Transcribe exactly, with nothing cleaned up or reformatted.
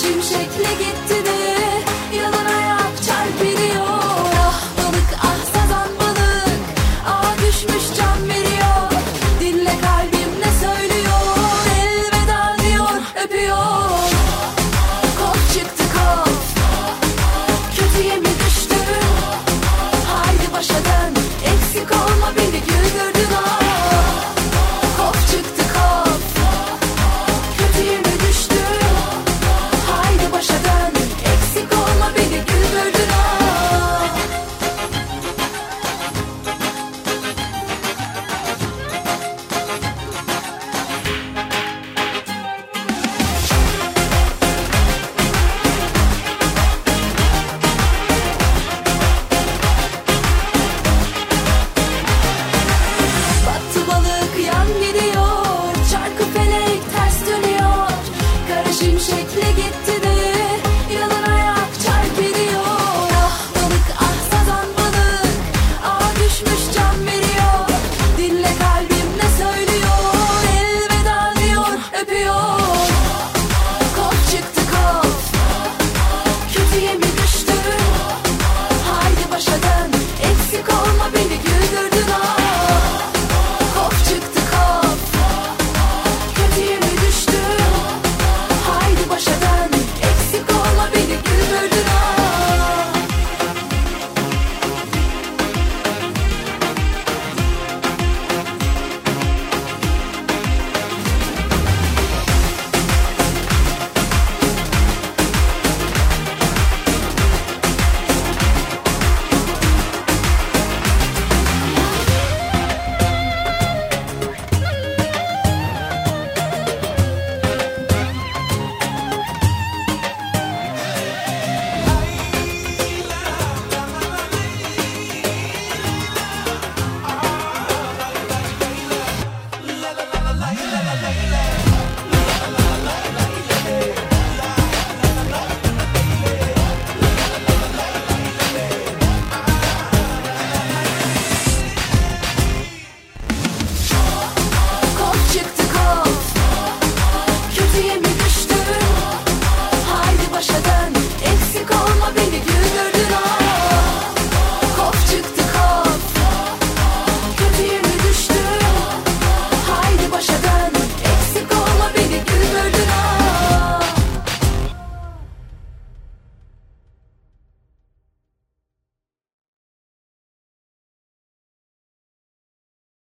şimşekle gitti de yalan ayak çarpılıyor. Ah balık ah sazan balık, ah düşmüş can veriyor. Dinle kalbim ne söylüyor, elveda diyor öpüyor. Kof çıktı kof, kötüye mi düştün? Haydi başa dön, eksik olma beni güldürdün ah. Kof çıktı kof, kötüye mi düştün? Haydi başa dön, eksik olma beni güldürdün ah. Battı balık yan gidiyor, çarkı felek ters dönüyor. Kara şimşek